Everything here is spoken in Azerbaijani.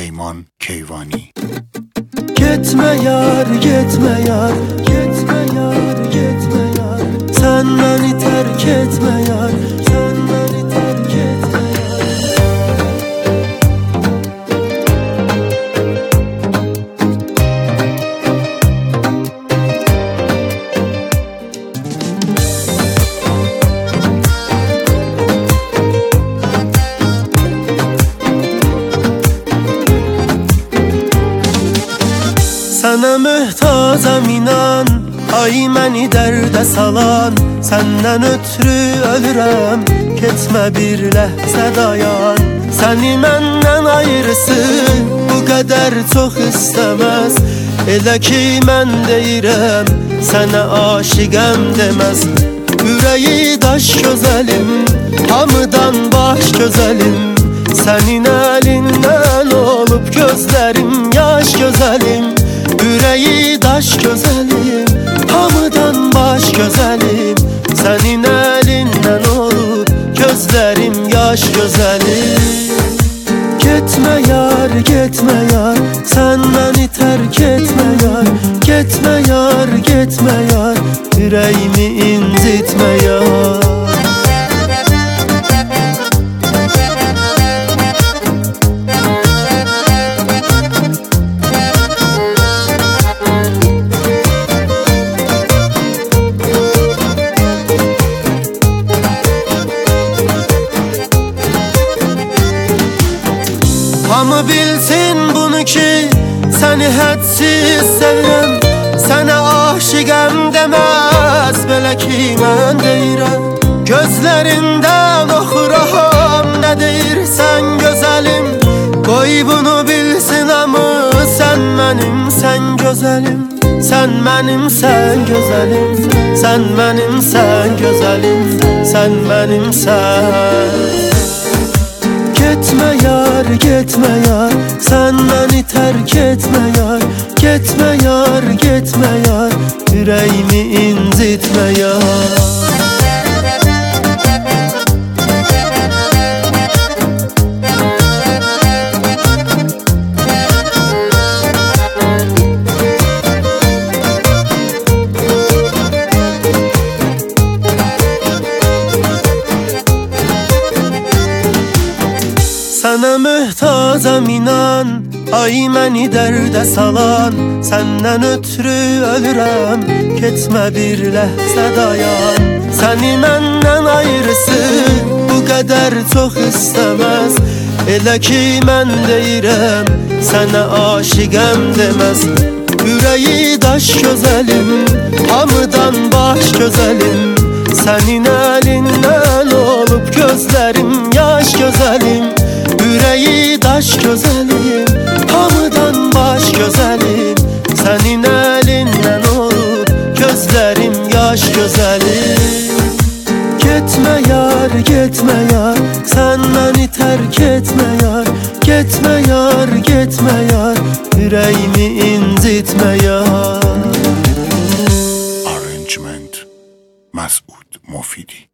Peyman Keyvani. Gitme yar, gitme yar, gitme yar, gitme yar. Sen beni terk etme yar, sen beni terk etme yar. Sənə möhtacam inan, ay məni dərdə salan. Səndən ötürü ölürəm, keçmə bir ləhzə dayan. Səni məndən ayırısı bu qədər çox istəməz. Elə ki mən deyirəm, sənə aşiqəm deməz. Ürəyi daş gözəlim, hamıdan baş gözəlim. Sənin əlindən olub gözlərim yaş gözəlim. Ürəyi daş gözəlim, hamıdan baş gözəlim. Sənin əlindən olub gözlərim yaş gözəlim. Getmə yar, getmə yar, sən məni tərk etmə yar. Getmə yar, getmə yar, ürəyimi incitmə yar. Hamı bilsin bunu ki, səni hədsiz sevirəm. Sənə aşiqəm deməz, belə ki mən deyirəm. Gözlərindən oxuram, nə deyirsən gözəlim. Qoy bunu bilsin hamı, sən mənim, sən gözəlim. Sən mənim, sən gözəlim. Sən mənim, sən gözəlim. Sən mənim, sən. Getmə yar, getmə yar, sən məni tərk etmə yar. Getmə yar, getmə yar, ürəyimi incitmə yar. Sənə möhtacam inan, ay məni dərdə salan. Səndən ötürü ölürəm, keçmə bir ləhzə dayan. Səni məndən ayırısı bu qədər çox istəməz. Elə ki mən deyirəm, sənə aşiqəm deməz. Ürəyi daş gözəlim, hamıdan baş gözəlim. Sənin əlindən olub gözlərim yaş gözəlim. Ürəyi daş gözəlim, hamıdan baş gözəlim. Sənin əlindən olub gözlərim yaş gözəlim. Getmə yar, getmə yar, sən məni tərk etmə yar. Getmə yar, getmə yar, ürəyimi incitmə yar. Arrangement Mas'ud Mofidi.